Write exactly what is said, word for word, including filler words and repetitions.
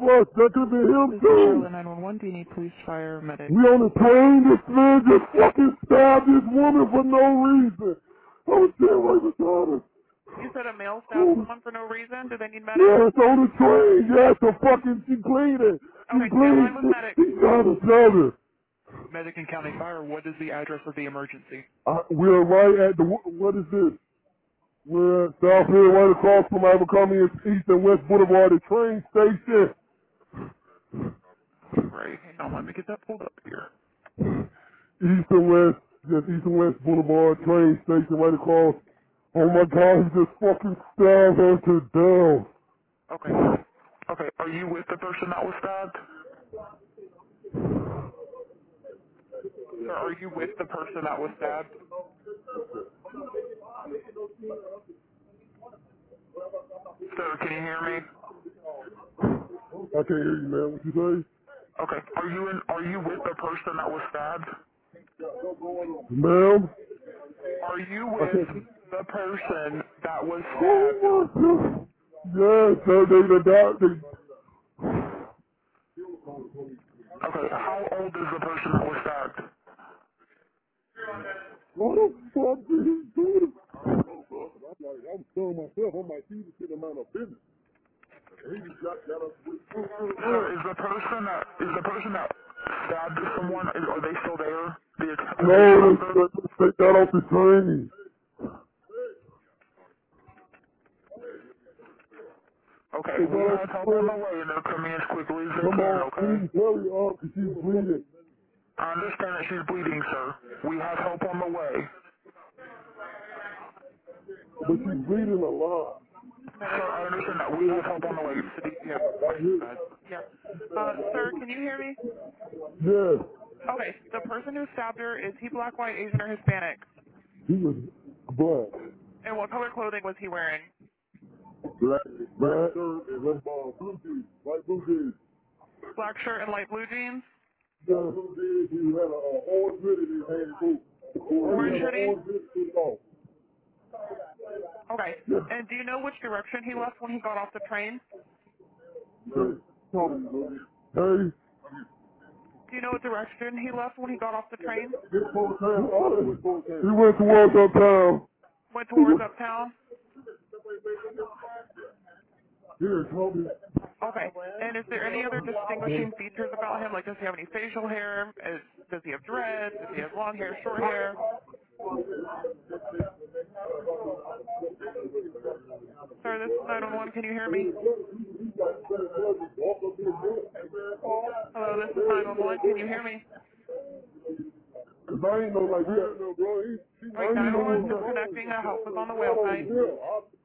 us. That could be him This is too. Charlotte nine one one. Do you need police, fire, or medic? We on the train. This man just fucking stabbed this woman for no reason. I was there right beside her. You said a male stabbed Oh, someone for no reason. Do they need medic? yeah, it's on the train. Yeah, so fucking she cleaning. She Okay, stay on line cleaning. with medic. She trying to stab her. Medic and county fire. What is the address of the emergency? Uh, we're right at the, what is this? We're at South Hill, right across from Abercrombie and East and West Boulevard, the train station. Right. Hang on. Let me get that pulled up here. East and West, yes, East and West Boulevard, train station right across. Oh my God, he just fucking stabbed her to death. Okay. Okay. Are you with the person that was stabbed? Sir, are you with the person that was stabbed? Sir, can you hear me? I can't hear you, man. What you say? Okay. Are you in? Are you with the person that was stabbed? Ma'am? Are you I with can't. the person that was Oh stabbed? my God. Yes, sir, they, they got, they, Okay. How old is the person that was stabbed? what the fuck did he do? I'm like, I'm scaring myself. I'm like, he just hit him out of business. And he just got, got up with, Sir, is the person that is the person that stabbed someone? Is, are they still there? The att- the no, attender? they, they, they got off the train. Okay. They We got off have the help on train. the way, and they're coming as quickly as they Come can. on, Okay. please hurry up, because she's bleeding. I understand that she's bleeding, sir. We have help on the way. But she's bleeding a lot. Sir, I understand that we have help on the way. So do you have questions, guys? Yeah. Uh, sir, can you hear me? Yes, Okay. The person who stabbed her, is he black, white, Asian, or Hispanic? he was black. And what color clothing was he wearing? Black, black shirt and red ball, blue jeans, white blue jeans. Black shirt and light blue jeans? Yeah, blue jeans, he had a, a orange hoodie in his hand too. He Orange had an hoodie? orange hoodie to the off. Okay. Yeah. And do you know which direction he left when he got off the train? Hey, Do you know what direction he left when he got off the train? get full time. He went towards uptown. Went He towards was uptown? here, Toby. Okay. And is there any other distinguishing features about him? Like, does he have any facial hair? Is, does he have dreads? Does he have long hair, short hair? Sorry, this is nine one one. Can you hear me? Hello, this is nine one one. Can you hear me? Cause I ain't know like that, no, bro. He, he, All I right, ain't know what nine one one was disconnecting. A help is on the way, going on okay? here.